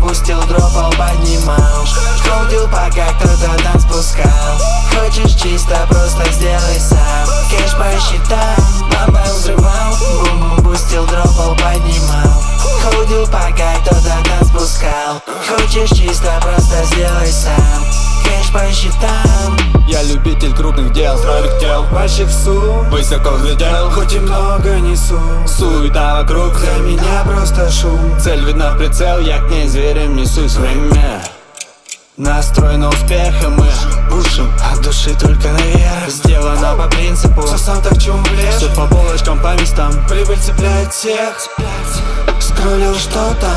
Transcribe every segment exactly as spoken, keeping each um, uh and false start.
бустил, дропал, поднимал. Крутил, пока кто-то там спускал. Хочешь чисто, просто сделай сам. Кэш по счетам, бам-бам взрывал. Бум-бум бустил, дропал, поднимал. Крутил, пока кто-то там спускал. Хочешь чисто, просто сделай сам. Кэш по счетам. Я любитель крупных дел, стройных тел, Больших сумм, высоко взлетел, хоть и много несу. суета вокруг, Для меня просто шум. цель видна в прицел, я к ней зверем несусь. Время настрой на успех, и мы пушим от души только наверх. Сделано по принципу, Все сам так чум влез. все по полочкам, по местам. Прибыль цепляет всех. Скроллил что-то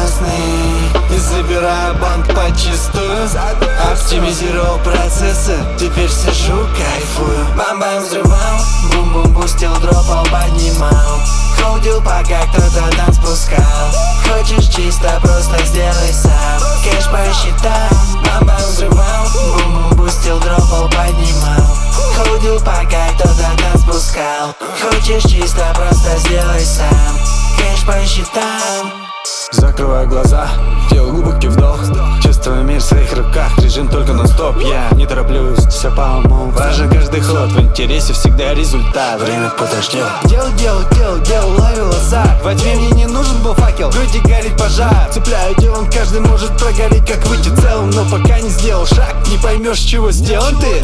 новостные И забираю банк подчистую. Оптимизировал процессы, теперь сижу, кайфую. Бам-бам взрывал, бум-бум бустил, дропал, поднимал. Ходил, пока кто-то там спускал. Хочешь чисто, просто сделай сам. Кэш по счетам, бам-бам взрывал, бум-бум бустил, дропал, поднимал. Ходил, пока кто-то там спускал. Хочешь чисто, просто сделай сам. Кэш по счетам. Закрываю глаза, делаю глубокий вдох. Чувствую мир в своих руках, режим только на стоп. Я не тороплюсь, все по уму. Важен каждый ход, в интересе всегда результат. Время подождет. Делал, делал, делал, делал, ловил азарт. Во тьме мне не нужен был факел, в груди горит пожар. Цепляю делом, каждый может прогореть, как выйти целым. Но пока не сделал шаг, не поймешь, чего сделан ты.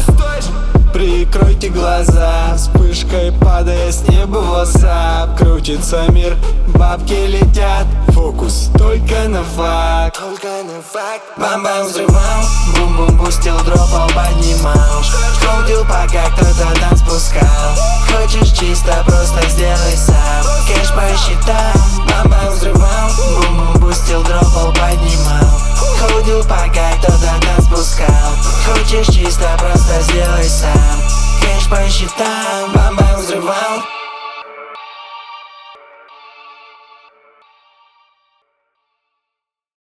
Прикройте глаза, вспышкой падая с неба в WhatsApp. Крутится мир, бабки летят, фокус только на факт. Только на факт. Бам-бам взрывал, бум-бум бустил, дропал, поднимал. Крутил, пока кто-то там спускал. Хочешь чисто, просто сделай сам. Кэш по счетам. Бам-бам взрывал, бум-бум бустил, дропал, поднимал. Крутил, пока кто-то там спускал. Хочешь чисто, просто сделай сам. Кэш по счетам. Бам-бам взрывал.